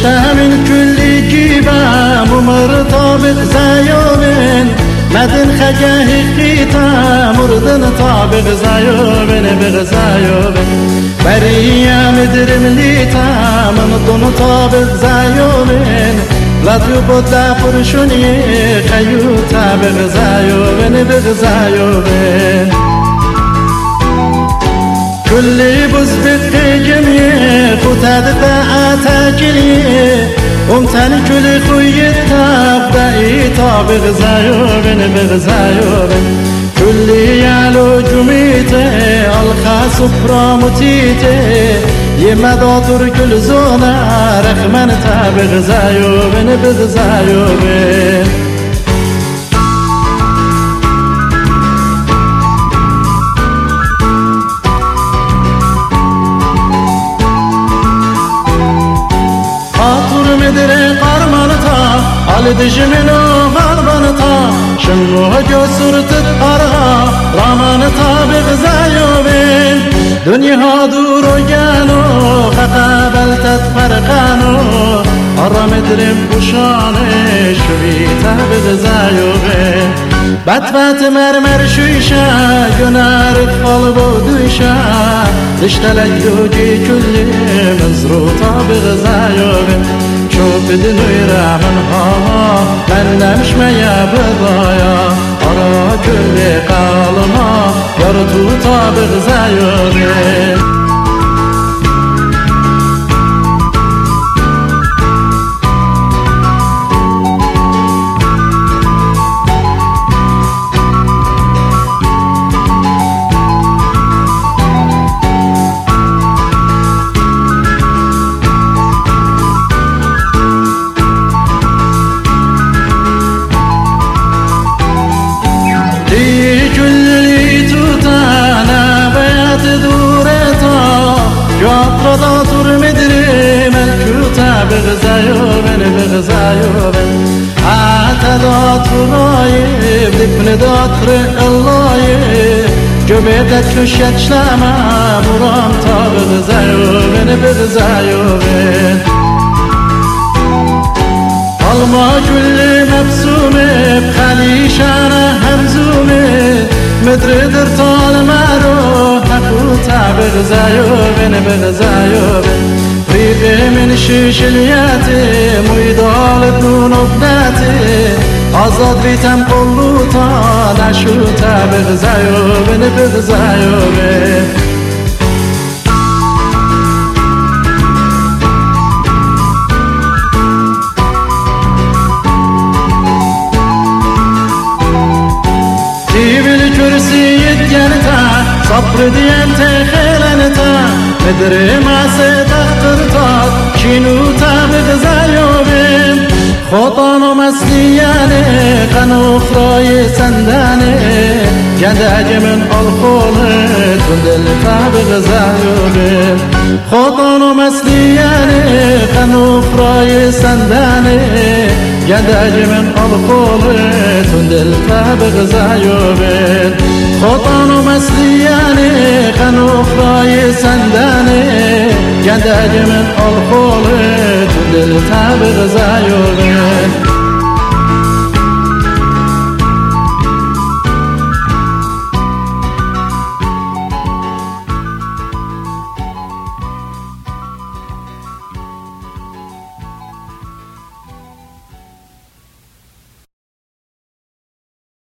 من كل جيبا ممر طابق زايوبن مدن خجاه قيتا مردن طابق زايوبن بغزايوبن بريا مدرم ليتا من دون طابق زايوبن لاتيو بودا فرشوني خيوتا بغزايوبن بغزايوبن كل بزبق جميع فتاد باعتا جريه ومتن كل خوي التاب داي طاب بغزايوبن بغزايوبن كل يالو جميته الخاص برامتيته يمداتر كل زونا رخمن تاب بغزايوبن بغزايوبن على دجمنو غربنتا شنو جسرت الأرها رامنتا بغزايوبين دنيا دور جانو خقابلت فرقانو أرمدرم بشاني شويتا بغزايوبين بطفت مرمر شويشا جنار قلبو دويشا دشتلك دوجي كل مزروطا بغزايوبين شوف دنيا منها من نمش ميا بضايا أرى كل قالما يرتو طابق زايوبين بغزايوبن بغزايوبن عتدات رايب دفن داتر اللايب جبهتك كشت شلما مرام تا بغزايوبن بغزايوبن alma كل مبسومه بخليشانه همزومه مدردر طال مارو حقوتا بغزايوبن بغزايوبن ريقي من شيشلياتي ميدال دون ابناتي عزاد ريتم قلوتا نشوتا بغزايوبن بغزايوبن جيب الكرسي يتجنتا صبر ديانتي خيلنتا مدري ما ستخترطات شنوتا بغزايوبن خطانو مسلياني قنو خراي سنداني جنداج من الخولت وندلتا بغزايوبن خطانو مسلياني قنو خراي سنداني جنداج من الخولت وندلتا بغزايوبن خطانو مسلياني قنو خراي سنداني جنداج من الخولت وندلتا بغزايوبن